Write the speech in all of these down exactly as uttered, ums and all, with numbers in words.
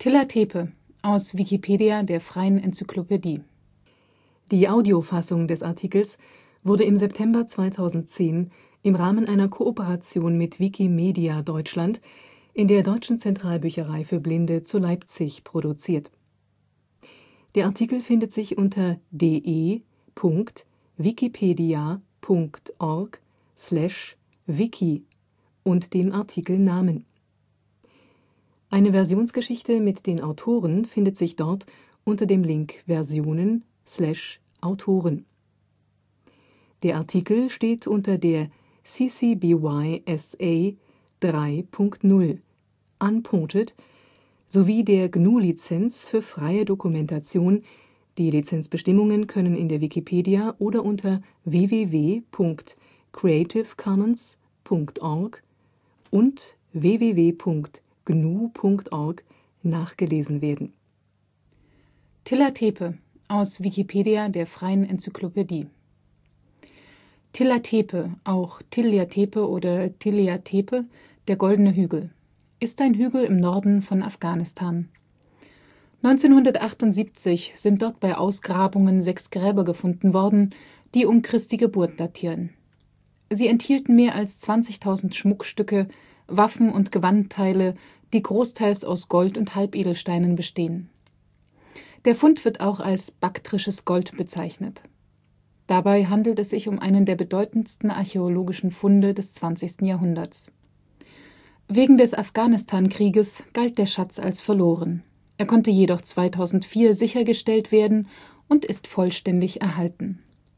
Tilla Tepe, aus Wikipedia, der freien Enzyklopädie. Die Audiofassung des Artikels wurde im September zweitausendzehn im Rahmen einer Kooperation mit Wikimedia Deutschland in der Deutschen Zentralbücherei für Blinde zu Leipzig produziert. Der Artikel findet sich unter de punkt wikipedia punkt org slash wiki und dem Artikelnamen. Eine Versionsgeschichte mit den Autoren findet sich dort unter dem Link Versionen slash Autoren. Der Artikel steht unter der C C B Y S A drei Punkt null Unported sowie der G N U-Lizenz für freie Dokumentation. Die Lizenzbestimmungen können in der Wikipedia oder unter w w w punkt creative commons punkt org und w w w punkt g n u punkt org nachgelesen werden. Tilla Tepe, aus Wikipedia, der freien Enzyklopädie. Tilla Tepe, auch Tilja Tepe oder Tilja Tepe, der Goldene Hügel, ist ein Hügel im Norden von Afghanistan. neunzehnhundertachtundsiebzig sind dort bei Ausgrabungen sechs Gräber gefunden worden, die um Christi Geburt datieren. Sie enthielten mehr als zwanzigtausend Schmuckstücke, Waffen und Gewandteile, die großteils aus Gold und Halbedelsteinen bestehen. Der Fund wird auch als baktrisches Gold bezeichnet. Dabei handelt es sich um einen der bedeutendsten archäologischen Funde des zwanzigsten Jahrhunderts. Wegen des Afghanistan-Krieges galt der Schatz als verloren. Er konnte jedoch zweitausendvier sichergestellt werden und ist vollständig erhalten.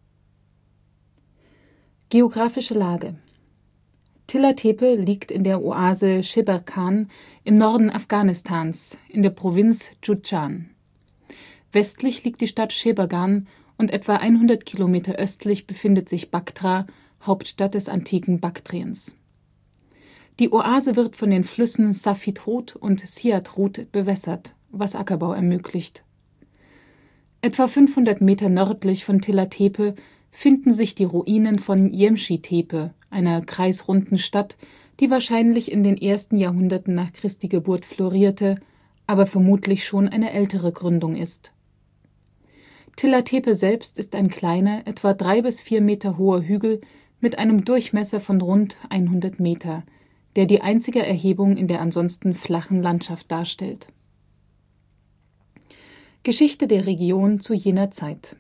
Geografische Lage: Tilla Tepe liegt in der Oase Scheberghan im Norden Afghanistans in der Provinz Dschuzdschan. Westlich liegt die Stadt Scheberghan und etwa hundert Kilometer östlich befindet sich Baktra, Hauptstadt des antiken Baktriens. Die Oase wird von den Flüssen Safid Rud und Siad Rud bewässert, was Ackerbau ermöglicht. Etwa fünfhundert Meter nördlich von Tilla Tepe finden sich die Ruinen von Yemschi Tepe, einer kreisrunden Stadt, die wahrscheinlich in den ersten Jahrhunderten nach Christi Geburt florierte, aber vermutlich schon eine ältere Gründung ist. Tilla Tepe selbst ist ein kleiner, etwa drei bis vier Meter hoher Hügel mit einem Durchmesser von rund hundert Meter, der die einzige Erhebung in der ansonsten flachen Landschaft darstellt. Geschichte der Region zu jener Zeit: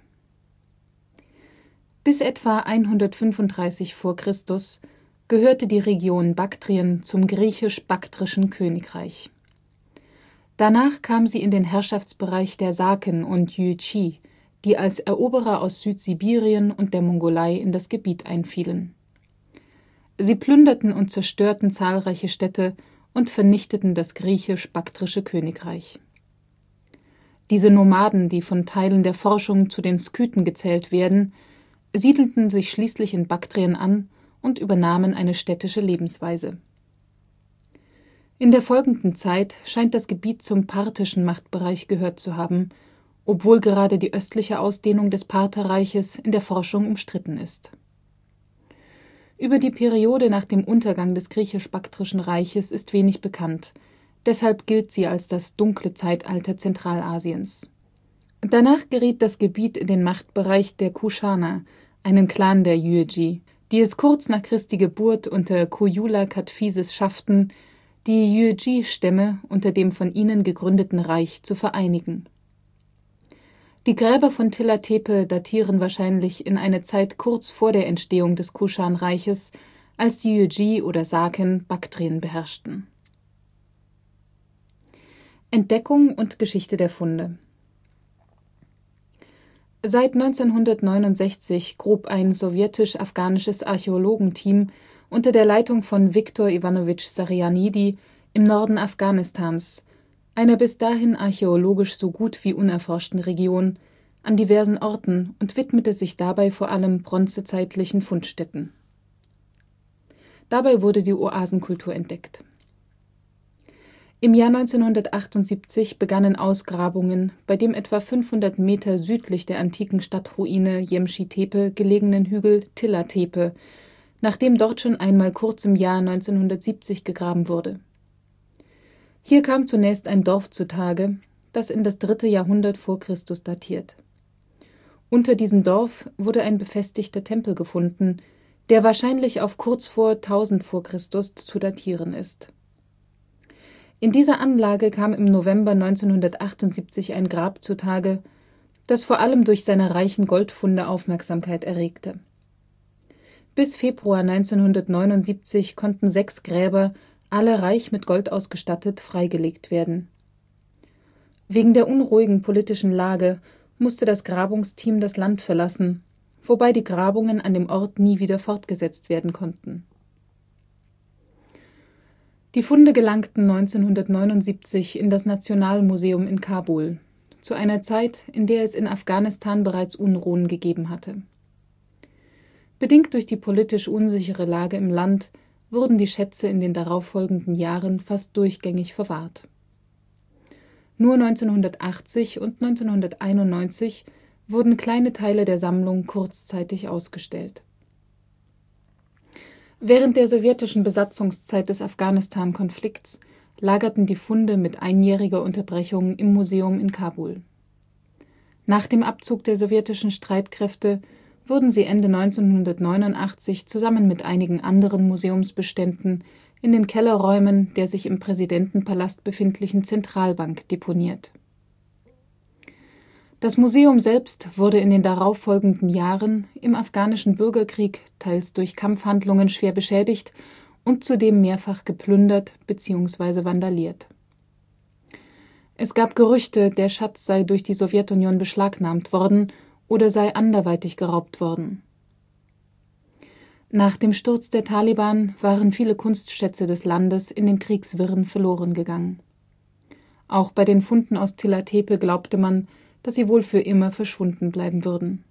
Bis etwa hundertfünfunddreißig vor Christus gehörte die Region Baktrien zum griechisch-baktrischen Königreich. Danach kam sie in den Herrschaftsbereich der Saken und Yuezhi, die als Eroberer aus Südsibirien und der Mongolei in das Gebiet einfielen. Sie plünderten und zerstörten zahlreiche Städte und vernichteten das griechisch-baktrische Königreich. Diese Nomaden, die von Teilen der Forschung zu den Skythen gezählt werden, siedelten sich schließlich in Baktrien an und übernahmen eine städtische Lebensweise. In der folgenden Zeit scheint das Gebiet zum parthischen Machtbereich gehört zu haben, obwohl gerade die östliche Ausdehnung des Partherreiches in der Forschung umstritten ist. Über die Periode nach dem Untergang des griechisch-baktrischen Reiches ist wenig bekannt, deshalb gilt sie als das dunkle Zeitalter Zentralasiens. Danach geriet das Gebiet in den Machtbereich der Kuschana, einen Clan der Yuezhi, die es kurz nach Christi Geburt unter Kujula Kadphises schafften, die Yuezhi-Stämme unter dem von ihnen gegründeten Reich zu vereinigen. Die Gräber von Tilla Tepe datieren wahrscheinlich in eine Zeit kurz vor der Entstehung des Kuschan-Reiches, als die Yuezhi oder Saken Baktrien beherrschten. Entdeckung und Geschichte der Funde: Seit neunzehnhundertneunundsechzig grub ein sowjetisch-afghanisches Archäologenteam unter der Leitung von Wiktor Iwanowitsch Sarianidi im Norden Afghanistans, einer bis dahin archäologisch so gut wie unerforschten Region, an diversen Orten und widmete sich dabei vor allem bronzezeitlichen Fundstätten. Dabei wurde die Oasenkultur entdeckt. Im Jahr neunzehnhundertachtundsiebzig begannen Ausgrabungen bei dem etwa fünfhundert Meter südlich der antiken Stadtruine Yemschi Tepe gelegenen Hügel Tilla Tepe, nachdem dort schon einmal kurz im Jahr neunzehnhundertsiebzig gegraben wurde. Hier kam zunächst ein Dorf zutage, das in das dritte Jahrhundert vor Christus datiert. Unter diesem Dorf wurde ein befestigter Tempel gefunden, der wahrscheinlich auf kurz vor tausend vor Christus zu datieren ist. In dieser Anlage kam im November neunzehnhundertachtundsiebzig ein Grab zutage, das vor allem durch seine reichen Goldfunde Aufmerksamkeit erregte. Bis Februar neunzehnhundertneunundsiebzig konnten sechs Gräber, alle reich mit Gold ausgestattet, freigelegt werden. Wegen der unruhigen politischen Lage musste das Grabungsteam das Land verlassen, wobei die Grabungen an dem Ort nie wieder fortgesetzt werden konnten. Die Funde gelangten neunzehnhundertneunundsiebzig in das Nationalmuseum in Kabul, zu einer Zeit, in der es in Afghanistan bereits Unruhen gegeben hatte. Bedingt durch die politisch unsichere Lage im Land wurden die Schätze in den darauffolgenden Jahren fast durchgängig verwahrt. Nur neunzehnhundertachtzig und neunzehnhunderteinundneunzig wurden kleine Teile der Sammlung kurzzeitig ausgestellt. Während der sowjetischen Besatzungszeit des Afghanistan-Konflikts lagerten die Funde mit einjähriger Unterbrechung im Museum in Kabul. Nach dem Abzug der sowjetischen Streitkräfte wurden sie Ende neunzehnhundertneunundachtzig zusammen mit einigen anderen Museumsbeständen in den Kellerräumen der sich im Präsidentenpalast befindlichen Zentralbank deponiert. Das Museum selbst wurde in den darauffolgenden Jahren im afghanischen Bürgerkrieg teils durch Kampfhandlungen schwer beschädigt und zudem mehrfach geplündert bzw. vandaliert. Es gab Gerüchte, der Schatz sei durch die Sowjetunion beschlagnahmt worden oder sei anderweitig geraubt worden. Nach dem Sturz der Taliban waren viele Kunstschätze des Landes in den Kriegswirren verloren gegangen. Auch bei den Funden aus Tilla Tepe glaubte man, dass sie wohl für immer verschwunden bleiben würden.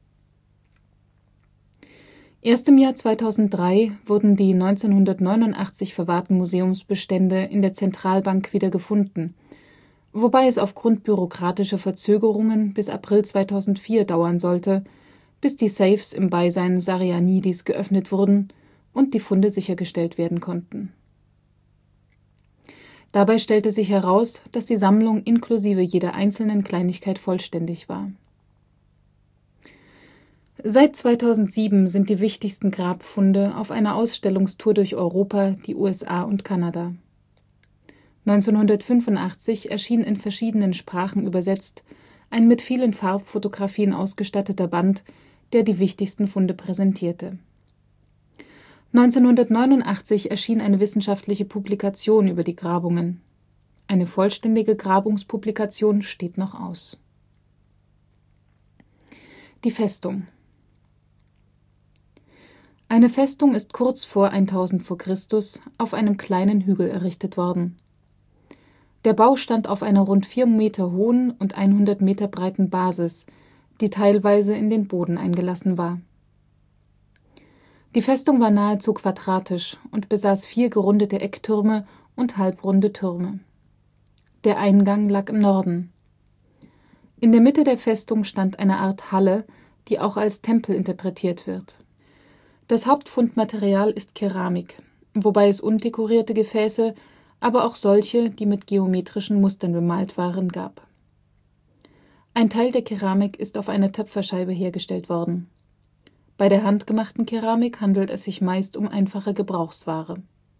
Erst im Jahr zweitausenddrei wurden die neunzehnhundertneunundachtzig verwahrten Museumsbestände in der Zentralbank wieder gefunden, wobei es aufgrund bürokratischer Verzögerungen bis April zweitausendvier dauern sollte, bis die Safes im Beisein Sarianidis geöffnet wurden und die Funde sichergestellt werden konnten. Dabei stellte sich heraus, dass die Sammlung inklusive jeder einzelnen Kleinigkeit vollständig war. Seit zweitausendsieben sind die wichtigsten Grabfunde auf einer Ausstellungstour durch Europa, die U S A und Kanada. neunzehnhundertfünfundachtzig erschien in verschiedenen Sprachen übersetzt ein mit vielen Farbfotografien ausgestatteter Band, der die wichtigsten Funde präsentierte. neunzehnhundertneunundachtzig erschien eine wissenschaftliche Publikation über die Grabungen. Eine vollständige Grabungspublikation steht noch aus. Die Festung. Eine Festung ist kurz vor tausend vor Christus auf einem kleinen Hügel errichtet worden. Der Bau stand auf einer rund vier Meter hohen und hundert Meter breiten Basis, die teilweise in den Boden eingelassen war. Die Festung war nahezu quadratisch und besaß vier gerundete Ecktürme und halbrunde Türme. Der Eingang lag im Norden. In der Mitte der Festung stand eine Art Halle, die auch als Tempel interpretiert wird. Das Hauptfundmaterial ist Keramik, wobei es undekorierte Gefäße, aber auch solche, die mit geometrischen Mustern bemalt waren, gab. Ein Teil der Keramik ist auf einer Töpferscheibe hergestellt worden. Bei der handgemachten Keramik handelt es sich meist um einfache Gebrauchsware.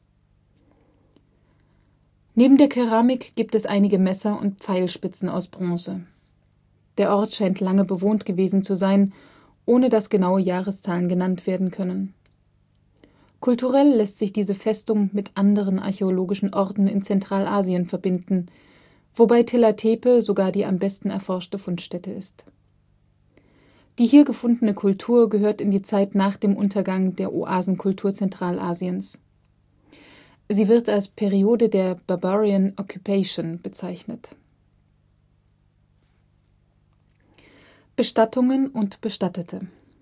Neben der Keramik gibt es einige Messer und Pfeilspitzen aus Bronze. Der Ort scheint lange bewohnt gewesen zu sein, ohne dass genaue Jahreszahlen genannt werden können. Kulturell lässt sich diese Festung mit anderen archäologischen Orten in Zentralasien verbinden, wobei Tilla Tepe sogar die am besten erforschte Fundstätte ist. Die hier gefundene Kultur gehört in die Zeit nach dem Untergang der Oasenkultur Zentralasiens. Sie wird als Periode der Barbarian Occupation bezeichnet. Bestattungen und Bestattete.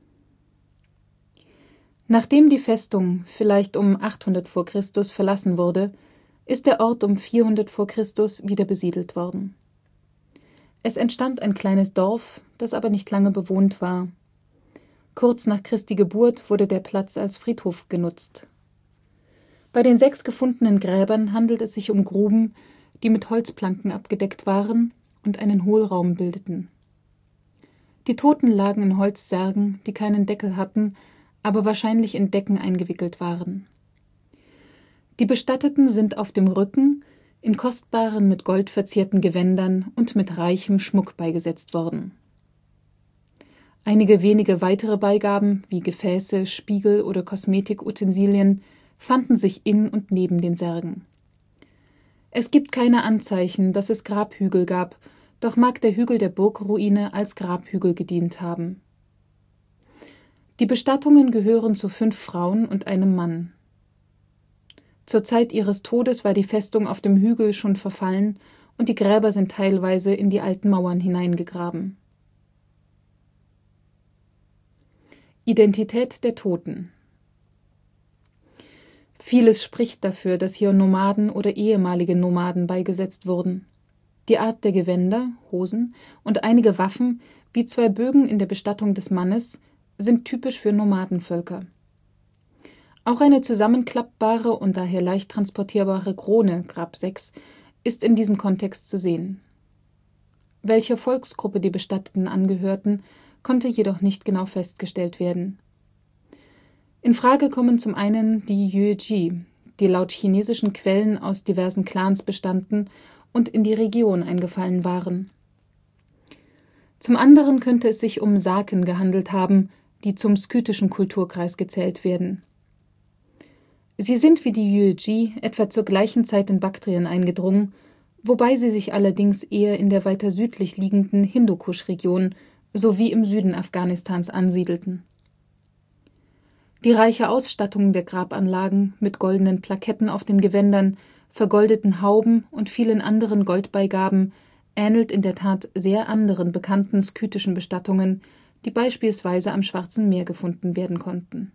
Nachdem die Festung vielleicht um achthundert vor Christus verlassen wurde, ist der Ort um vierhundert vor Christus wieder besiedelt worden. Es entstand ein kleines Dorf, das aber nicht lange bewohnt war. Kurz nach Christi Geburt wurde der Platz als Friedhof genutzt. Bei den sechs gefundenen Gräbern handelt es sich um Gruben, die mit Holzplanken abgedeckt waren und einen Hohlraum bildeten. Die Toten lagen in Holzsärgen, die keinen Deckel hatten, aber wahrscheinlich in Decken eingewickelt waren. Die Bestatteten sind auf dem Rücken in kostbaren, mit Gold verzierten Gewändern und mit reichem Schmuck beigesetzt worden. Einige wenige weitere Beigaben, wie Gefäße, Spiegel oder Kosmetikutensilien, fanden sich in und neben den Särgen. Es gibt keine Anzeichen, dass es Grabhügel gab, doch mag der Hügel der Burgruine als Grabhügel gedient haben. Die Bestattungen gehören zu fünf Frauen und einem Mann. Zur Zeit ihres Todes war die Festung auf dem Hügel schon verfallen und die Gräber sind teilweise in die alten Mauern hineingegraben. Identität der Toten. Vieles spricht dafür, dass hier Nomaden oder ehemalige Nomaden beigesetzt wurden. Die Art der Gewänder, Hosen und einige Waffen, wie zwei Bögen in der Bestattung des Mannes, sind typisch für Nomadenvölker. Auch eine zusammenklappbare und daher leicht transportierbare Krone, Grab sechs, ist in diesem Kontext zu sehen. Welcher Volksgruppe die Bestatteten angehörten, konnte jedoch nicht genau festgestellt werden. In Frage kommen zum einen die Yuezhi, die laut chinesischen Quellen aus diversen Clans bestanden und in die Region eingefallen waren. Zum anderen könnte es sich um Saken gehandelt haben, die zum skythischen Kulturkreis gezählt werden. Sie sind wie die Yuezhi etwa zur gleichen Zeit in Baktrien eingedrungen, wobei sie sich allerdings eher in der weiter südlich liegenden Hindukusch-Region sowie im Süden Afghanistans ansiedelten. Die reiche Ausstattung der Grabanlagen mit goldenen Plaketten auf den Gewändern, vergoldeten Hauben und vielen anderen Goldbeigaben ähnelt in der Tat sehr anderen bekannten skythischen Bestattungen, die beispielsweise am Schwarzen Meer gefunden werden konnten.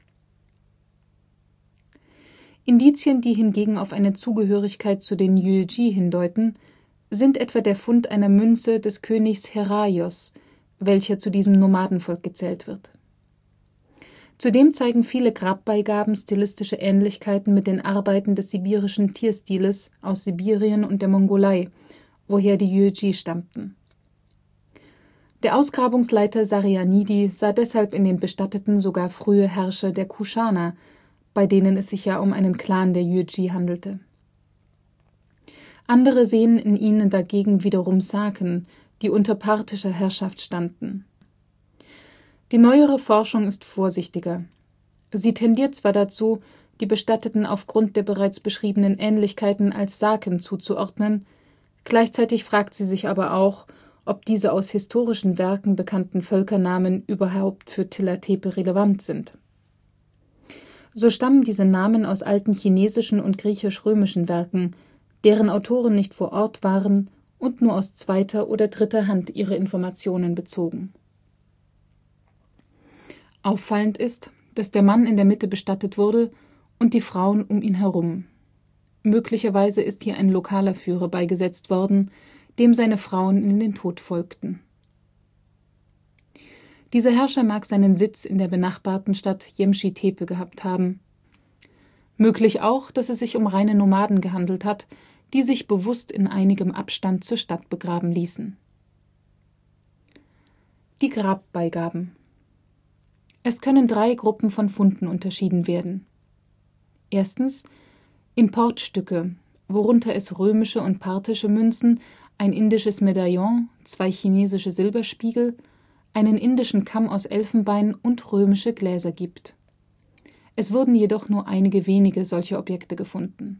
Indizien, die hingegen auf eine Zugehörigkeit zu den Yuezhi hindeuten, sind etwa der Fund einer Münze des Königs Heraios, welcher zu diesem Nomadenvolk gezählt wird. Zudem zeigen viele Grabbeigaben stilistische Ähnlichkeiten mit den Arbeiten des sibirischen Tierstiles aus Sibirien und der Mongolei, woher die Yuezhi stammten. Der Ausgrabungsleiter Sarianidi sah deshalb in den Bestatteten sogar frühe Herrscher der Kuschana, bei denen es sich ja um einen Clan der Yuezhi handelte. Andere sehen in ihnen dagegen wiederum Saken, die unter parthischer Herrschaft standen. Die neuere Forschung ist vorsichtiger. Sie tendiert zwar dazu, die Bestatteten aufgrund der bereits beschriebenen Ähnlichkeiten als Saken zuzuordnen, gleichzeitig fragt sie sich aber auch, ob diese aus historischen Werken bekannten Völkernamen überhaupt für Tilla Tepe relevant sind. So stammen diese Namen aus alten chinesischen und griechisch-römischen Werken, deren Autoren nicht vor Ort waren und nur aus zweiter oder dritter Hand ihre Informationen bezogen. Auffallend ist, dass der Mann in der Mitte bestattet wurde und die Frauen um ihn herum. Möglicherweise ist hier ein lokaler Führer beigesetzt worden, dem seine Frauen in den Tod folgten. Dieser Herrscher mag seinen Sitz in der benachbarten Stadt Yemschi Tepe gehabt haben. Möglich auch, dass es sich um reine Nomaden gehandelt hat, die sich bewusst in einigem Abstand zur Stadt begraben ließen. Die Grabbeigaben. Es können drei Gruppen von Funden unterschieden werden. Erstens Importstücke, worunter es römische und parthische Münzen, ein indisches Medaillon, zwei chinesische Silberspiegel, einen indischen Kamm aus Elfenbein und römische Gläser gibt. Es wurden jedoch nur einige wenige solche Objekte gefunden.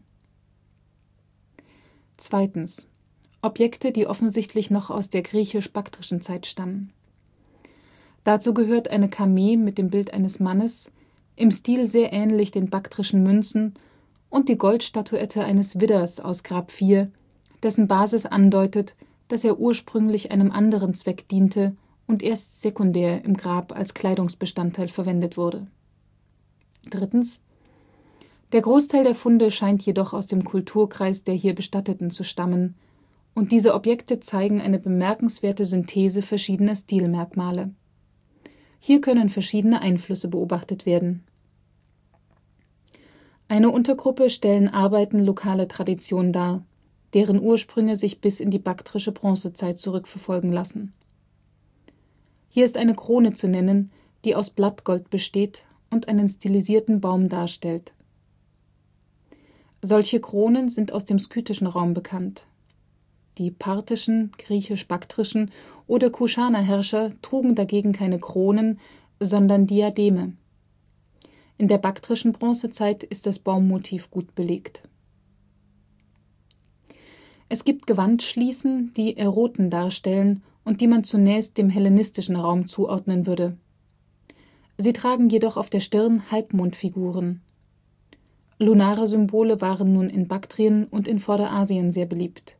Zweitens Objekte, die offensichtlich noch aus der griechisch-baktrischen Zeit stammen. Dazu gehört eine Kamee mit dem Bild eines Mannes, im Stil sehr ähnlich den baktrischen Münzen, und die Goldstatuette eines Widders aus Grab vier, dessen Basis andeutet, dass er ursprünglich einem anderen Zweck diente und erst sekundär im Grab als Kleidungsbestandteil verwendet wurde. Drittens Der Großteil der Funde scheint jedoch aus dem Kulturkreis der hier Bestatteten zu stammen, und diese Objekte zeigen eine bemerkenswerte Synthese verschiedener Stilmerkmale. Hier können verschiedene Einflüsse beobachtet werden. Eine Untergruppe stellen Arbeiten lokaler Tradition dar, deren Ursprünge sich bis in die baktrische Bronzezeit zurückverfolgen lassen. Hier ist eine Krone zu nennen, die aus Blattgold besteht und einen stilisierten Baum darstellt. Solche Kronen sind aus dem skythischen Raum bekannt. Die parthischen, griechisch-baktrischen oder Kuschana-Herrscher trugen dagegen keine Kronen, sondern Diademe. In der baktrischen Bronzezeit ist das Baummotiv gut belegt. Es gibt Gewandschließen, die Eroten darstellen und die man zunächst dem hellenistischen Raum zuordnen würde. Sie tragen jedoch auf der Stirn Halbmondfiguren. Lunare Symbole waren nun in Baktrien und in Vorderasien sehr beliebt.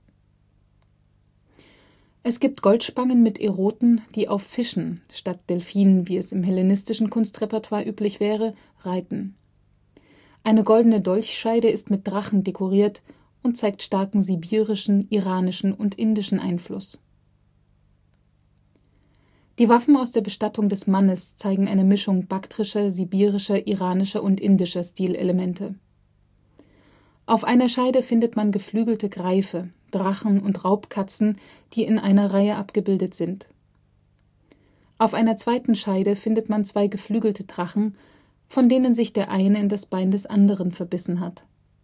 Es gibt Goldspangen mit Eroten, die auf Fischen statt Delphinen, wie es im hellenistischen Kunstrepertoire üblich wäre, reiten. Eine goldene Dolchscheide ist mit Drachen dekoriert und zeigt starken sibirischen, iranischen und indischen Einfluss. Die Waffen aus der Bestattung des Mannes zeigen eine Mischung baktrischer, sibirischer, iranischer und indischer Stilelemente. Auf einer Scheide findet man geflügelte Greife, Drachen und Raubkatzen, die in einer Reihe abgebildet sind. Auf einer zweiten Scheide findet man zwei geflügelte Drachen, von denen sich der eine in das Bein des anderen verbissen hat.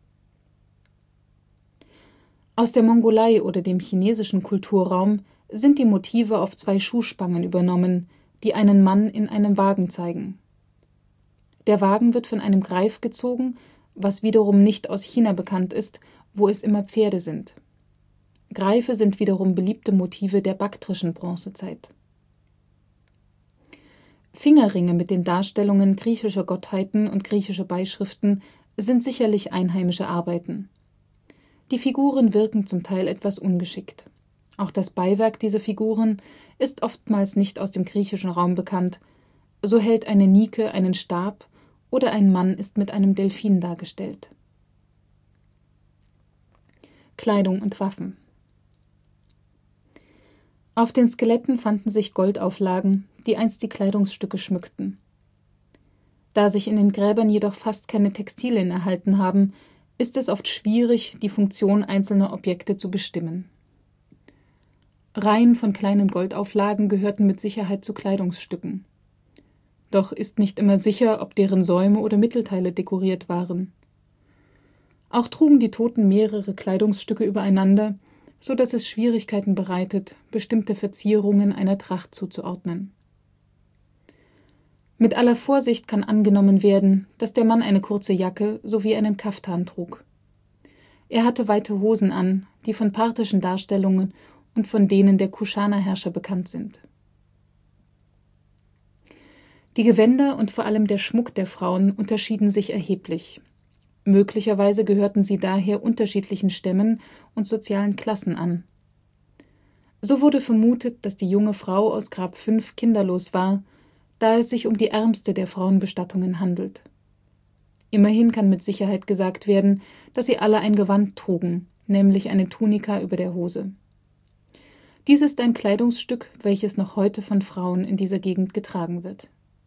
Aus der Mongolei oder dem chinesischen Kulturraum sind die Motive auf zwei Schuhspangen übernommen, die einen Mann in einem Wagen zeigen. Der Wagen wird von einem Greif gezogen, was wiederum nicht aus China bekannt ist, wo es immer Pferde sind. Greife sind wiederum beliebte Motive der baktrischen Bronzezeit. Fingerringe mit den Darstellungen griechischer Gottheiten und griechischer Beischriften sind sicherlich einheimische Arbeiten. Die Figuren wirken zum Teil etwas ungeschickt. Auch das Beiwerk dieser Figuren ist oftmals nicht aus dem griechischen Raum bekannt, so hält eine Nike einen Stab oder ein Mann ist mit einem Delphin dargestellt. Kleidung und Waffen. Auf den Skeletten fanden sich Goldauflagen, die einst die Kleidungsstücke schmückten. Da sich in den Gräbern jedoch fast keine Textilien erhalten haben, ist es oft schwierig, die Funktion einzelner Objekte zu bestimmen. Reihen von kleinen Goldauflagen gehörten mit Sicherheit zu Kleidungsstücken. Doch ist nicht immer sicher, ob deren Säume oder Mittelteile dekoriert waren. Auch trugen die Toten mehrere Kleidungsstücke übereinander, so dass es Schwierigkeiten bereitet, bestimmte Verzierungen einer Tracht zuzuordnen. Mit aller Vorsicht kann angenommen werden, dass der Mann eine kurze Jacke sowie einen Kaftan trug. Er hatte weite Hosen an, die von parthischen Darstellungen und von denen der Kuschana-Herrscher bekannt sind. Die Gewänder und vor allem der Schmuck der Frauen unterschieden sich erheblich. Möglicherweise gehörten sie daher unterschiedlichen Stämmen und sozialen Klassen an. So wurde vermutet, dass die junge Frau aus Grab fünf kinderlos war, da es sich um die ärmste der Frauenbestattungen handelt. Immerhin kann mit Sicherheit gesagt werden, dass sie alle ein Gewand trugen, nämlich eine Tunika über der Hose. Dies ist ein Kleidungsstück, welches noch heute von Frauen in dieser Gegend getragen wird.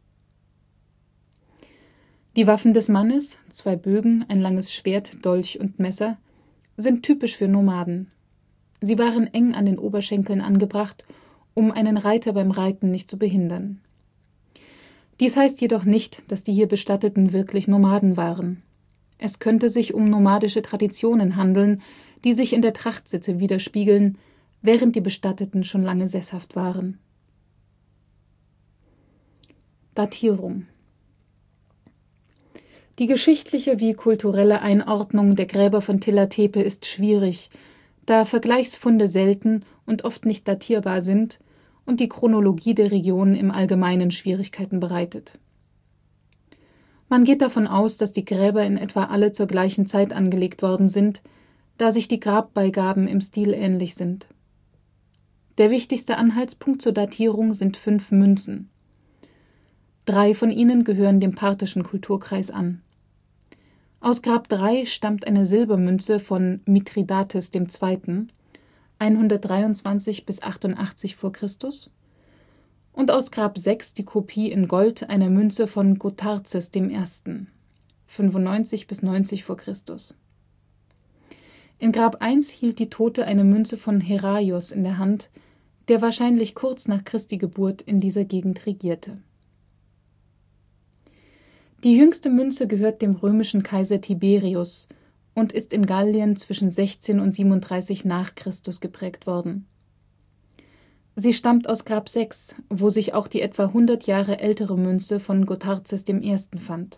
Die Waffen des Mannes, zwei Bögen, ein langes Schwert, Dolch und Messer, sind typisch für Nomaden. Sie waren eng an den Oberschenkeln angebracht, um einen Reiter beim Reiten nicht zu behindern. Dies heißt jedoch nicht, dass die hier Bestatteten wirklich Nomaden waren. Es könnte sich um nomadische Traditionen handeln, die sich in der Trachtsitte widerspiegeln, während die Bestatteten schon lange sesshaft waren. Datierung. Die geschichtliche wie kulturelle Einordnung der Gräber von Tilla Tepe ist schwierig, da Vergleichsfunde selten und oft nicht datierbar sind und die Chronologie der Region im Allgemeinen Schwierigkeiten bereitet. Man geht davon aus, dass die Gräber in etwa alle zur gleichen Zeit angelegt worden sind, da sich die Grabbeigaben im Stil ähnlich sind. Der wichtigste Anhaltspunkt zur Datierung sind fünf Münzen. Drei von ihnen gehören dem parthischen Kulturkreis an. Aus Grab drei stammt eine Silbermünze von Mithridates der Zweite. hundertdreiundzwanzig bis achtundachtzig vor Christus und aus Grab sechs die Kopie in Gold einer Münze von Gotharzes der Erste. fünfundneunzig bis neunzig vor Christus. In Grab eins hielt die Tote eine Münze von Heraios in der Hand, der wahrscheinlich kurz nach Christi Geburt in dieser Gegend regierte. Die jüngste Münze gehört dem römischen Kaiser Tiberius und ist in Gallien zwischen sechzehn und siebenunddreißig nach Christus geprägt worden. Sie stammt aus Grab sechs, wo sich auch die etwa hundert Jahre ältere Münze von Gotarzes I. fand.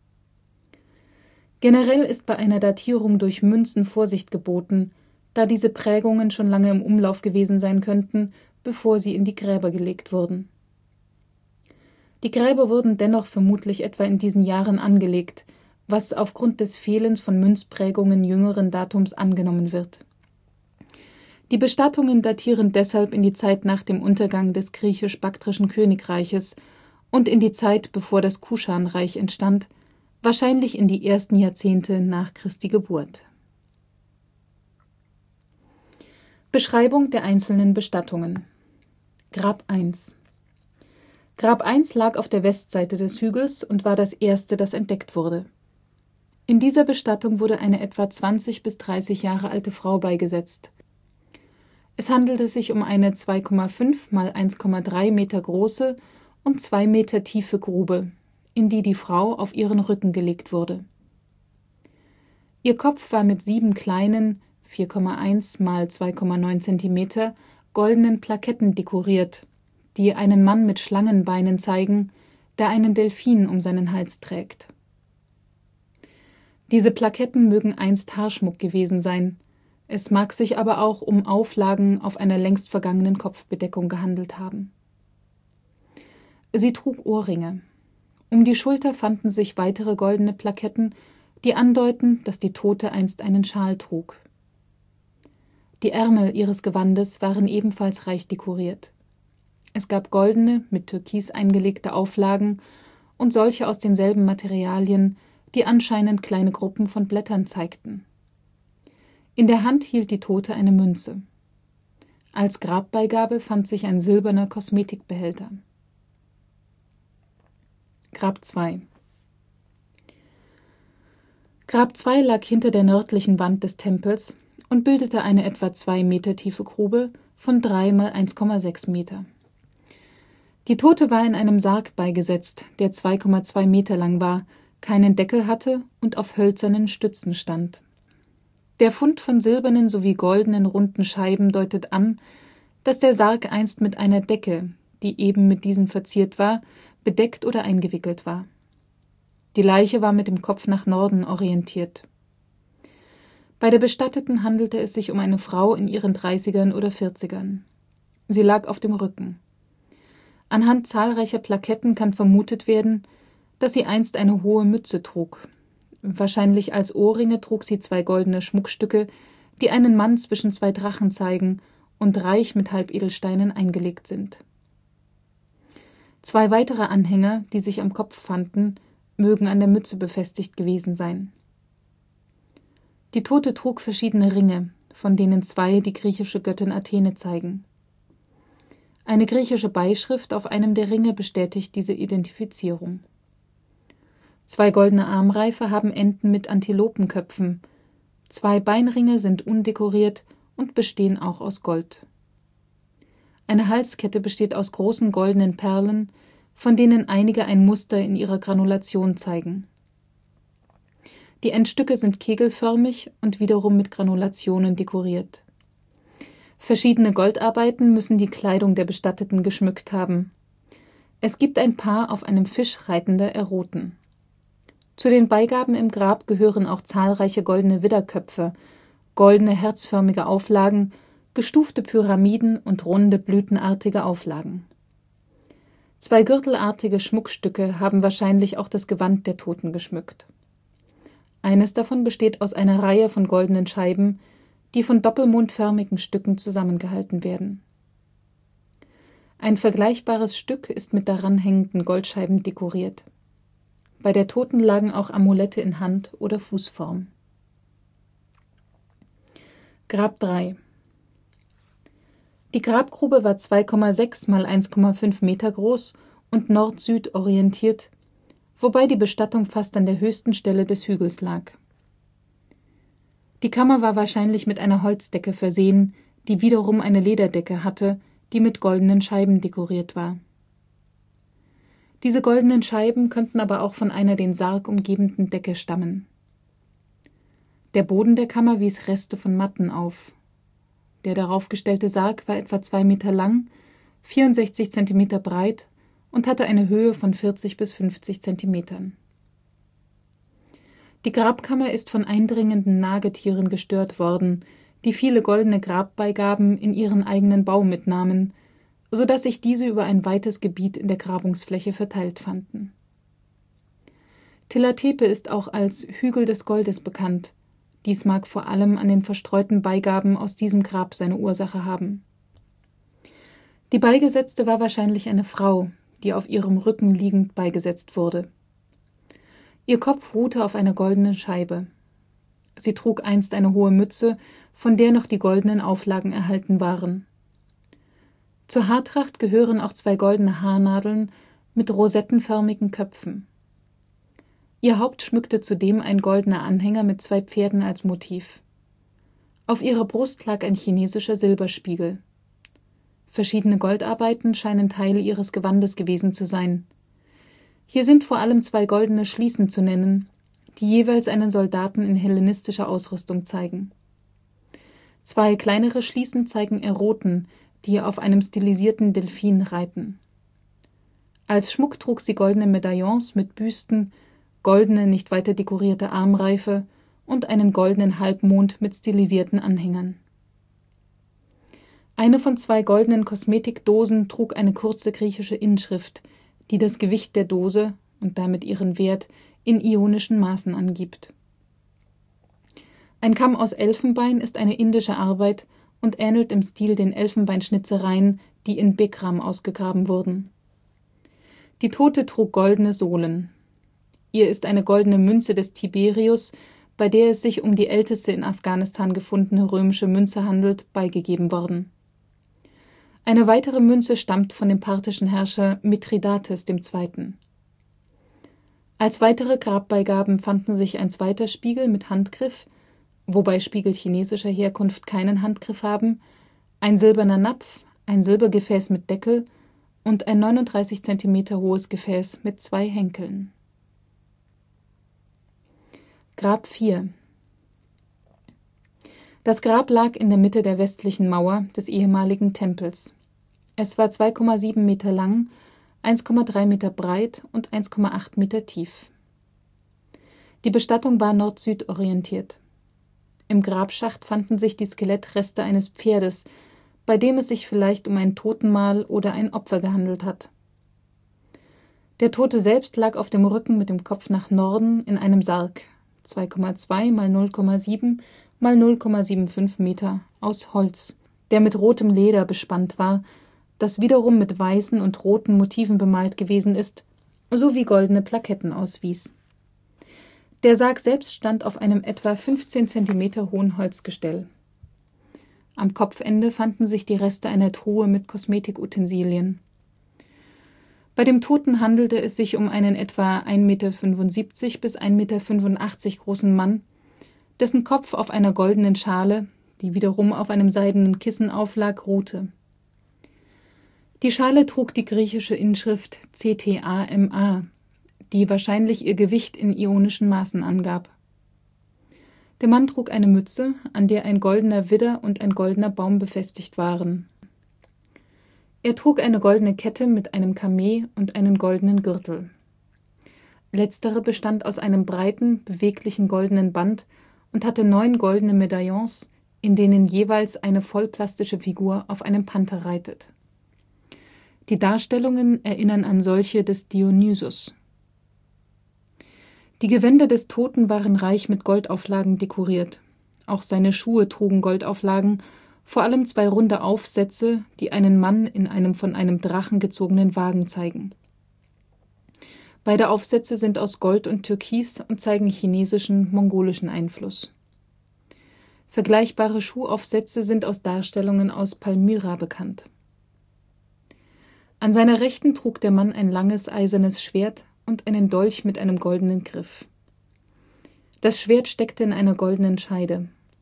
Generell ist bei einer Datierung durch Münzen Vorsicht geboten, da diese Prägungen schon lange im Umlauf gewesen sein könnten, bevor sie in die Gräber gelegt wurden. Die Gräber wurden dennoch vermutlich etwa in diesen Jahren angelegt, was aufgrund des Fehlens von Münzprägungen jüngeren Datums angenommen wird. Die Bestattungen datieren deshalb in die Zeit nach dem Untergang des griechisch-baktrischen Königreiches und in die Zeit, bevor das Kuschanreich entstand, wahrscheinlich in die ersten Jahrzehnte nach Christi Geburt. Beschreibung der einzelnen Bestattungen. Grab eins. Grab eins lag auf der Westseite des Hügels und war das erste, das entdeckt wurde. In dieser Bestattung wurde eine etwa zwanzig bis dreißig Jahre alte Frau beigesetzt. Es handelte sich um eine zwei Komma fünf mal eins Komma drei Meter große und zwei Meter tiefe Grube, in die die Frau auf ihren Rücken gelegt wurde. Ihr Kopf war mit sieben kleinen vier Komma eins mal zwei Komma neun Zentimeter goldenen Plaketten dekoriert, die einen Mann mit Schlangenbeinen zeigen, der einen Delphin um seinen Hals trägt. Diese Plaketten mögen einst Haarschmuck gewesen sein, es mag sich aber auch um Auflagen auf einer längst vergangenen Kopfbedeckung gehandelt haben. Sie trug Ohrringe. Um die Schulter fanden sich weitere goldene Plaketten, die andeuten, dass die Tote einst einen Schal trug. Die Ärmel ihres Gewandes waren ebenfalls reich dekoriert. Es gab goldene, mit Türkis eingelegte Auflagen und solche aus denselben Materialien, die anscheinend kleine Gruppen von Blättern zeigten. In der Hand hielt die Tote eine Münze. Als Grabbeigabe fand sich ein silberner Kosmetikbehälter. Grab zwei. Grab zwei lag hinter der nördlichen Wand des Tempels und bildete eine etwa zwei Meter tiefe Grube von drei mal eins Komma sechs Meter. Die Tote war in einem Sarg beigesetzt, der zwei Komma zwei Meter lang war, keinen Deckel hatte und auf hölzernen Stützen stand. Der Fund von silbernen sowie goldenen runden Scheiben deutet an, dass der Sarg einst mit einer Decke, die eben mit diesen verziert war, bedeckt oder eingewickelt war. Die Leiche war mit dem Kopf nach Norden orientiert. Bei der Bestatteten handelte es sich um eine Frau in ihren dreißigern oder vierzigern. Sie lag auf dem Rücken. Anhand zahlreicher Plaketten kann vermutet werden, dass sie einst eine hohe Mütze trug. Wahrscheinlich als Ohrringe trug sie zwei goldene Schmuckstücke, die einen Mann zwischen zwei Drachen zeigen und reich mit Halbedelsteinen eingelegt sind. Zwei weitere Anhänger, die sich am Kopf fanden, mögen an der Mütze befestigt gewesen sein. Die Tote trug verschiedene Ringe, von denen zwei die griechische Göttin Athene zeigen. Eine griechische Beischrift auf einem der Ringe bestätigt diese Identifizierung. Zwei goldene Armreife haben Enden mit Antilopenköpfen, zwei Beinringe sind undekoriert und bestehen auch aus Gold. Eine Halskette besteht aus großen goldenen Perlen, von denen einige ein Muster in ihrer Granulation zeigen. Die Endstücke sind kegelförmig und wiederum mit Granulationen dekoriert. Verschiedene Goldarbeiten müssen die Kleidung der Bestatteten geschmückt haben. Es gibt ein Paar auf einem Fisch reitender Eroten. Zu den Beigaben im Grab gehören auch zahlreiche goldene Widderköpfe, goldene herzförmige Auflagen, gestufte Pyramiden und runde blütenartige Auflagen. Zwei gürtelartige Schmuckstücke haben wahrscheinlich auch das Gewand der Toten geschmückt. Eines davon besteht aus einer Reihe von goldenen Scheiben, die von doppelmondförmigen Stücken zusammengehalten werden. Ein vergleichbares Stück ist mit daran hängenden Goldscheiben dekoriert. Bei der Toten lagen auch Amulette in Hand- oder Fußform. Grab drei. Die Grabgrube war zwei Komma sechs mal eins Komma fünf Meter groß und Nord-Süd orientiert, wobei die Bestattung fast an der höchsten Stelle des Hügels lag. Die Kammer war wahrscheinlich mit einer Holzdecke versehen, die wiederum eine Lederdecke hatte, die mit goldenen Scheiben dekoriert war. Diese goldenen Scheiben könnten aber auch von einer den Sarg umgebenden Decke stammen. Der Boden der Kammer wies Reste von Matten auf. Der darauf gestellte Sarg war etwa zwei Meter lang, vierundsechzig Zentimeter breit und hatte eine Höhe von vierzig bis fünfzig Zentimetern. Die Grabkammer ist von eindringenden Nagetieren gestört worden, die viele goldene Grabbeigaben in ihren eigenen Bau mitnahmen, so dass sich diese über ein weites Gebiet in der Grabungsfläche verteilt fanden. Tilla Tepe ist auch als Hügel des Goldes bekannt, dies mag vor allem an den verstreuten Beigaben aus diesem Grab seine Ursache haben. Die Beigesetzte war wahrscheinlich eine Frau, die auf ihrem Rücken liegend beigesetzt wurde. Ihr Kopf ruhte auf einer goldenen Scheibe. Sie trug einst eine hohe Mütze, von der noch die goldenen Auflagen erhalten waren. Zur Haartracht gehören auch zwei goldene Haarnadeln mit rosettenförmigen Köpfen. Ihr Haupt schmückte zudem ein goldener Anhänger mit zwei Pferden als Motiv. Auf ihrer Brust lag ein chinesischer Silberspiegel. Verschiedene Goldarbeiten scheinen Teil ihres Gewandes gewesen zu sein. Hier sind vor allem zwei goldene Schließen zu nennen, die jeweils einen Soldaten in hellenistischer Ausrüstung zeigen. Zwei kleinere Schließen zeigen Eroten, die auf einem stilisierten Delphin reiten. Als Schmuck trug sie goldene Medaillons mit Büsten, goldene, nicht weiter dekorierte Armreife und einen goldenen Halbmond mit stilisierten Anhängern. Eine von zwei goldenen Kosmetikdosen trug eine kurze griechische Inschrift, die das Gewicht der Dose und damit ihren Wert in ionischen Maßen angibt. Ein Kamm aus Elfenbein ist eine indische Arbeit und ähnelt im Stil den Elfenbeinschnitzereien, die in Begram ausgegraben wurden. Die Tote trug goldene Sohlen. Ihr ist eine goldene Münze des Tiberius, bei der es sich um die älteste in Afghanistan gefundene römische Münze handelt, beigegeben worden. Eine weitere Münze stammt von dem parthischen Herrscher Mithridates der Zweite. Als weitere Grabbeigaben fanden sich ein zweiter Spiegel mit Handgriff, wobei Spiegel chinesischer Herkunft keinen Handgriff haben, ein silberner Napf, ein Silbergefäß mit Deckel und ein neununddreißig Zentimeter hohes Gefäß mit zwei Henkeln. Grab vier. Das Grab lag in der Mitte der westlichen Mauer des ehemaligen Tempels. Es war zwei Komma sieben Meter lang, eins Komma drei Meter breit und eins Komma acht Meter tief. Die Bestattung war nord-süd orientiert. Im Grabschacht fanden sich die Skelettreste eines Pferdes, bei dem es sich vielleicht um ein Totenmahl oder ein Opfer gehandelt hat. Der Tote selbst lag auf dem Rücken mit dem Kopf nach Norden in einem Sarg, zwei Komma zwei mal null Komma sieben mal null Komma fünfundsiebzig Meter, aus Holz, der mit rotem Leder bespannt war, das wiederum mit weißen und roten Motiven bemalt gewesen ist, sowie goldene Plaketten auswies. Der Sarg selbst stand auf einem etwa fünfzehn Zentimeter hohen Holzgestell. Am Kopfende fanden sich die Reste einer Truhe mit Kosmetikutensilien. Bei dem Toten handelte es sich um einen etwa ein Meter fünfundsiebzig bis ein Meter fünfundachtzig großen Mann, dessen Kopf auf einer goldenen Schale, die wiederum auf einem seidenen Kissen auflag, ruhte. Die Schale trug die griechische Inschrift C T A M A, die wahrscheinlich ihr Gewicht in ionischen Maßen angab. Der Mann trug eine Mütze, an der ein goldener Widder und ein goldener Baum befestigt waren. Er trug eine goldene Kette mit einem Kameh und einen goldenen Gürtel. Letztere bestand aus einem breiten, beweglichen goldenen Band und hatte neun goldene Medaillons, in denen jeweils eine vollplastische Figur auf einem Panther reitet. Die Darstellungen erinnern an solche des Dionysos. Die Gewänder des Toten waren reich mit Goldauflagen dekoriert. Auch seine Schuhe trugen Goldauflagen, vor allem zwei runde Aufsätze, die einen Mann in einem von einem Drachen gezogenen Wagen zeigen. Beide Aufsätze sind aus Gold und Türkis und zeigen chinesischen, mongolischen Einfluss. Vergleichbare Schuhaufsätze sind aus Darstellungen aus Palmyra bekannt. An seiner Rechten trug der Mann ein langes eisernes Schwert und einen Dolch mit einem goldenen Griff. Das Schwert steckte in einer goldenen Scheide.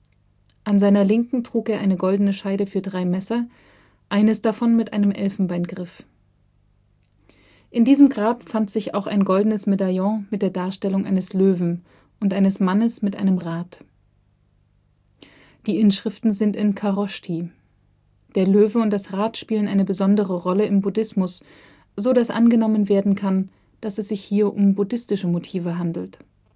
An seiner Linken trug er eine goldene Scheide für drei Messer, eines davon mit einem Elfenbeingriff. In diesem Grab fand sich auch ein goldenes Medaillon mit der Darstellung eines Löwen und eines Mannes mit einem Rad. Die Inschriften sind in Kharoshthi. Der Löwe und das Rad spielen eine besondere Rolle im Buddhismus, so dass angenommen werden kann, dass es sich hier um buddhistische Motive handelt.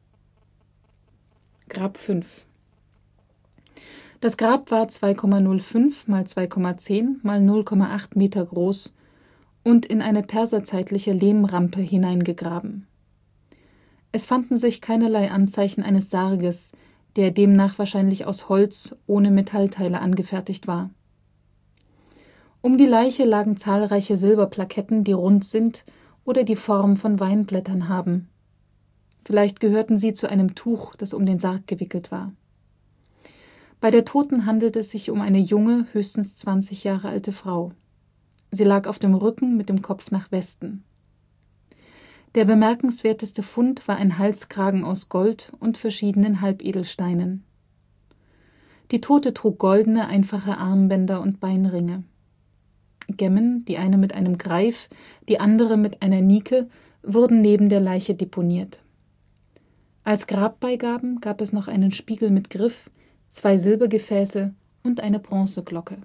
Grab fünf. Das Grab war zwei Komma null fünf mal zwei Komma zehn mal null Komma acht Meter groß und in eine perserzeitliche Lehmrampe hineingegraben. Es fanden sich keinerlei Anzeichen eines Sarges, der demnach wahrscheinlich aus Holz ohne Metallteile angefertigt war. Um die Leiche lagen zahlreiche Silberplaketten, die rund sind oder die Form von Weinblättern haben. Vielleicht gehörten sie zu einem Tuch, das um den Sarg gewickelt war. Bei der Toten handelt es sich um eine junge, höchstens zwanzig Jahre alte Frau. Sie lag auf dem Rücken mit dem Kopf nach Westen. Der bemerkenswerteste Fund war ein Halskragen aus Gold und verschiedenen Halbedelsteinen. Die Tote trug goldene, einfache Armbänder und Beinringe. Gemmen, die eine mit einem Greif, die andere mit einer Nike, wurden neben der Leiche deponiert. Als Grabbeigaben gab es noch einen Spiegel mit Griff, zwei Silbergefäße und eine Bronzeglocke.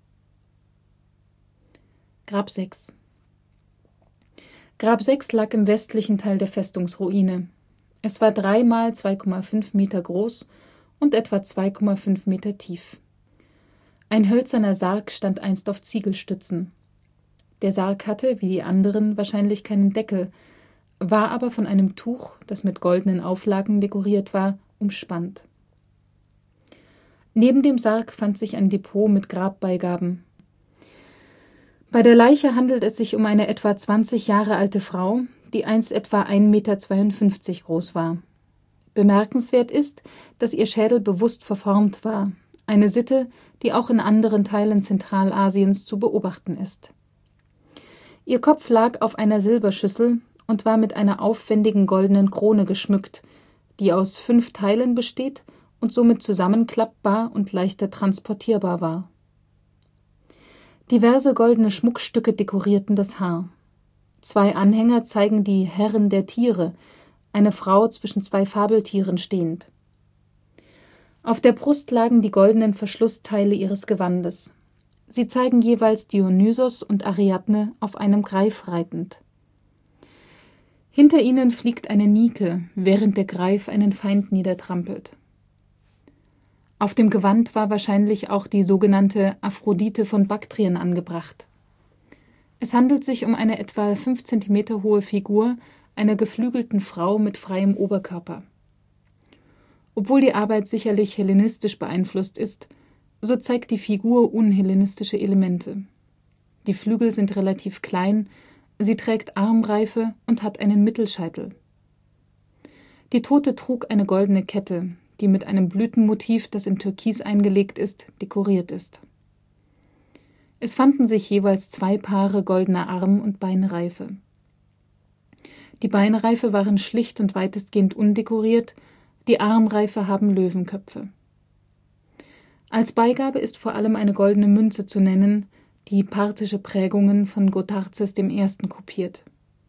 Grab sechs. Grab sechs lag im westlichen Teil der Festungsruine. Es war drei mal zwei Komma fünf Meter groß und etwa zwei Komma fünf Meter tief. Ein hölzerner Sarg stand einst auf Ziegelstützen. Der Sarg hatte, wie die anderen, wahrscheinlich keinen Deckel, war aber von einem Tuch, das mit goldenen Auflagen dekoriert war, umspannt. Neben dem Sarg fand sich ein Depot mit Grabbeigaben. Bei der Leiche handelt es sich um eine etwa zwanzig Jahre alte Frau, die einst etwa ein Meter zweiundfünfzig groß war. Bemerkenswert ist, dass ihr Schädel bewusst verformt war, eine Sitte, die auch in anderen Teilen Zentralasiens zu beobachten ist. Ihr Kopf lag auf einer Silberschüssel und war mit einer aufwendigen goldenen Krone geschmückt, die aus fünf Teilen besteht und somit zusammenklappbar und leichter transportierbar war. Diverse goldene Schmuckstücke dekorierten das Haar. Zwei Anhänger zeigen die Herrin der Tiere, eine Frau zwischen zwei Fabeltieren stehend. Auf der Brust lagen die goldenen Verschlussteile ihres Gewandes. Sie zeigen jeweils Dionysos und Ariadne auf einem Greif reitend. Hinter ihnen fliegt eine Nike, während der Greif einen Feind niedertrampelt. Auf dem Gewand war wahrscheinlich auch die sogenannte Aphrodite von Baktrien angebracht. Es handelt sich um eine etwa fünf Zentimeter hohe Figur einer geflügelten Frau mit freiem Oberkörper. Obwohl die Arbeit sicherlich hellenistisch beeinflusst ist, so zeigt die Figur unhellenistische Elemente. Die Flügel sind relativ klein, sie trägt Armreife und hat einen Mittelscheitel. Die Tote trug eine goldene Kette, die mit einem Blütenmotiv, das in Türkis eingelegt ist, dekoriert ist. Es fanden sich jeweils zwei Paare goldener Arm- und Beinreife. Die Beinreife waren schlicht und weitestgehend undekoriert, die Armreife haben Löwenköpfe. Als Beigabe ist vor allem eine goldene Münze zu nennen, die parthische Prägungen von Gotarzes der Erste kopiert.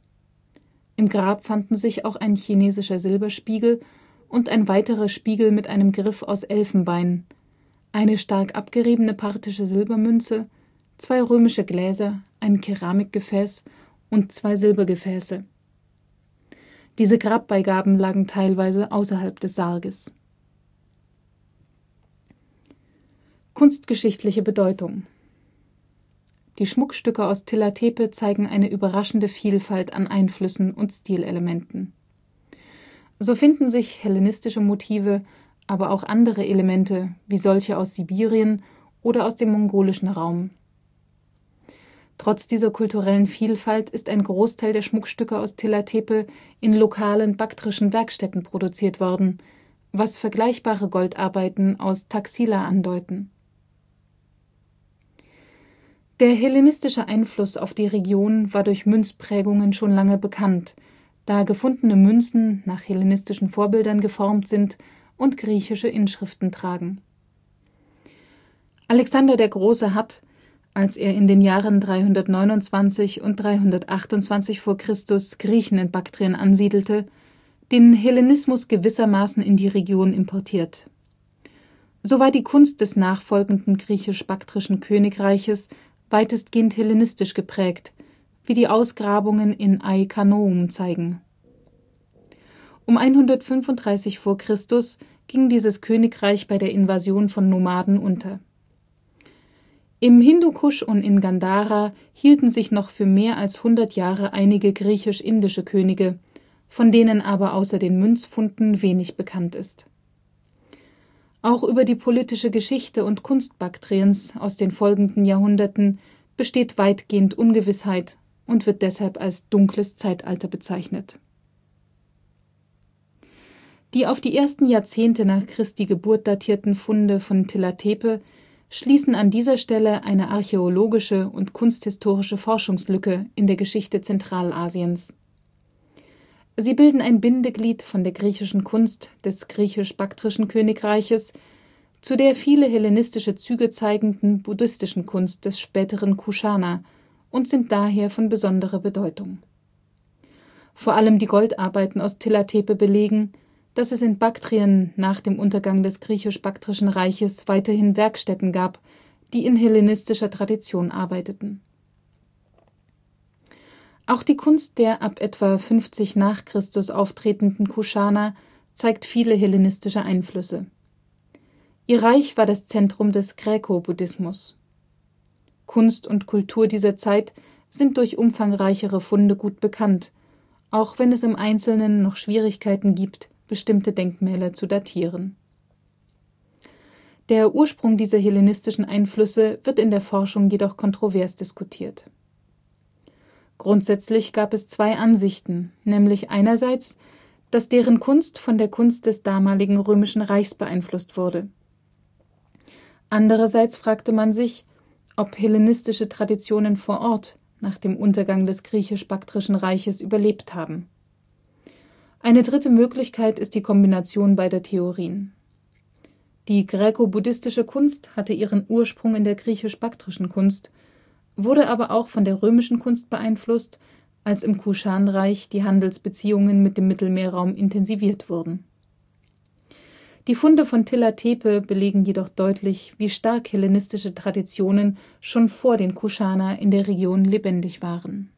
Im Grab fanden sich auch ein chinesischer Silberspiegel und ein weiterer Spiegel mit einem Griff aus Elfenbein, eine stark abgeriebene parthische Silbermünze, zwei römische Gläser, ein Keramikgefäß und zwei Silbergefäße. Diese Grabbeigaben lagen teilweise außerhalb des Sarges. Kunstgeschichtliche Bedeutung. Die Schmuckstücke aus Tilla Tepe zeigen eine überraschende Vielfalt an Einflüssen und Stilelementen. So finden sich hellenistische Motive, aber auch andere Elemente, wie solche aus Sibirien oder aus dem mongolischen Raum. Trotz dieser kulturellen Vielfalt ist ein Großteil der Schmuckstücke aus Tilla Tepe in lokalen baktrischen Werkstätten produziert worden, was vergleichbare Goldarbeiten aus Taxila andeuten. Der hellenistische Einfluss auf die Region war durch Münzprägungen schon lange bekannt, da gefundene Münzen nach hellenistischen Vorbildern geformt sind und griechische Inschriften tragen. Alexander der Große hat, als er in den Jahren dreihundertneunundzwanzig und dreihundertachtundzwanzig v. Chr. Griechen in Baktrien ansiedelte, den Hellenismus gewissermaßen in die Region importiert. So war die Kunst des nachfolgenden griechisch-baktrischen Königreiches weitestgehend hellenistisch geprägt, wie die Ausgrabungen in Ai Khanoum zeigen. Um hundertfünfunddreißig v. Chr. ging dieses Königreich bei der Invasion von Nomaden unter. Im Hindukusch und in Gandhara hielten sich noch für mehr als hundert Jahre einige griechisch-indische Könige, von denen aber außer den Münzfunden wenig bekannt ist. Auch über die politische Geschichte und Kunst Baktriens aus den folgenden Jahrhunderten besteht weitgehend Ungewissheit und wird deshalb als dunkles Zeitalter bezeichnet. Die auf die ersten Jahrzehnte nach Christi Geburt datierten Funde von Tilla Tepe schließen an dieser Stelle eine archäologische und kunsthistorische Forschungslücke in der Geschichte Zentralasiens. Sie bilden ein Bindeglied von der griechischen Kunst des griechisch-baktrischen Königreiches zu der viele hellenistische Züge zeigenden buddhistischen Kunst des späteren Kuschana und sind daher von besonderer Bedeutung. Vor allem die Goldarbeiten aus Tilla Tepe belegen, dass es in Baktrien nach dem Untergang des griechisch-baktrischen Reiches weiterhin Werkstätten gab, die in hellenistischer Tradition arbeiteten. Auch die Kunst der ab etwa fünfzig nach Christus auftretenden Kuschana zeigt viele hellenistische Einflüsse. Ihr Reich war das Zentrum des Graeco-Buddhismus. Kunst und Kultur dieser Zeit sind durch umfangreichere Funde gut bekannt, auch wenn es im Einzelnen noch Schwierigkeiten gibt, bestimmte Denkmäler zu datieren. Der Ursprung dieser hellenistischen Einflüsse wird in der Forschung jedoch kontrovers diskutiert. Grundsätzlich gab es zwei Ansichten, nämlich einerseits, dass deren Kunst von der Kunst des damaligen Römischen Reichs beeinflusst wurde. Andererseits fragte man sich, ob hellenistische Traditionen vor Ort nach dem Untergang des griechisch-baktrischen Reiches überlebt haben. Eine dritte Möglichkeit ist die Kombination beider Theorien. Die graeco-buddhistische Kunst hatte ihren Ursprung in der griechisch-baktrischen Kunst, wurde aber auch von der römischen Kunst beeinflusst, als im Kuschanreich die Handelsbeziehungen mit dem Mittelmeerraum intensiviert wurden. Die Funde von Tilla Tepe belegen jedoch deutlich, wie stark hellenistische Traditionen schon vor den Kuschana in der Region lebendig waren